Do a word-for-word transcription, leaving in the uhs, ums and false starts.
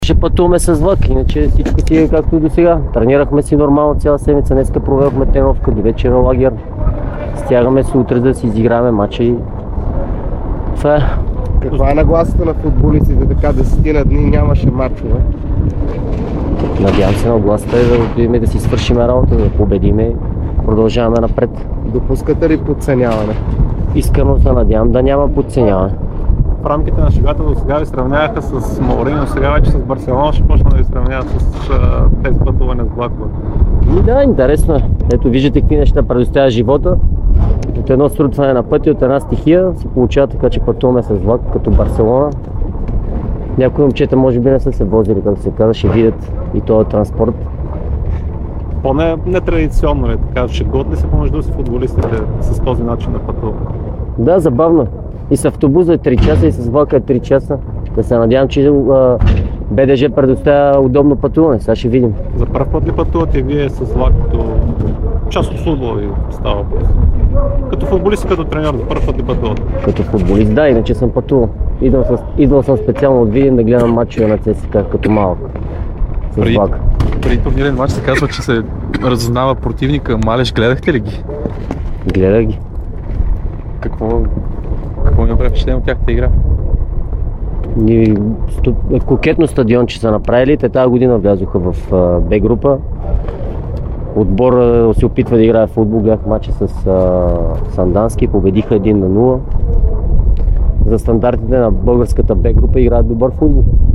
Ще пътуваме с влак, иначе всичко си е както до сега. Тренирахме си нормално цяла седмица, днеска проведохме тренировка, до вечера лагер. Стягаме се утре да си изиграваме мача и това е. Каква е нагласата на футболистите, така десетина дни нямаше мачове? Надявам се, нагласата е да отидем да си свършим работа, да победиме и продължаваме напред. Допускате ли подценяване? Искрено се надявам да няма подценяване. В рамките на шегата до сега ви сравняваха с Мауриньо, сега вече с Барселона ще почна да ви сравняват с а, тези пътуване с влакове. И да, интересно е. Ето виждате какви неща предоставя живота. От едно срутване на пътя, от една стихия се получава така, че пътуваме с влак като Барселона. Някои момчета може би не са се возили, както се казва, ще видят и този транспорт. Поне нетрадиционно е така, че готли се помежду си футболистите с този начин на пътуване. Да, забавно. И с автобуса е три часа, и с влака е три часа. Да се надявам, че а, БДЖ предоставя удобно пътуване. Сега ще видим. За първ път ли пътувате вие с влак като част от футбола ви става въпрос? Като футболист и като треньор, за първ път ли пътувате? Като футболист, да, иначе съм пътувал. Идвал, с, идвал съм специално от Видин да гледам матчове на ЦСКА като малък. С Преди, влак. преди турнирен матч се казва, че се разузнава противника. Малеш, гледахте ли ги? Гледах ги. Какво, какво ми направи впечатление от тяхната игра? И сто, кокетно стадионче са направили. Те тази година влязоха в Б група. Отбор а, се опитва да играе в футбол. Гледах матча с а, Сандански. Победиха един на нула. За стандартите на българската Б група играят добър футбол.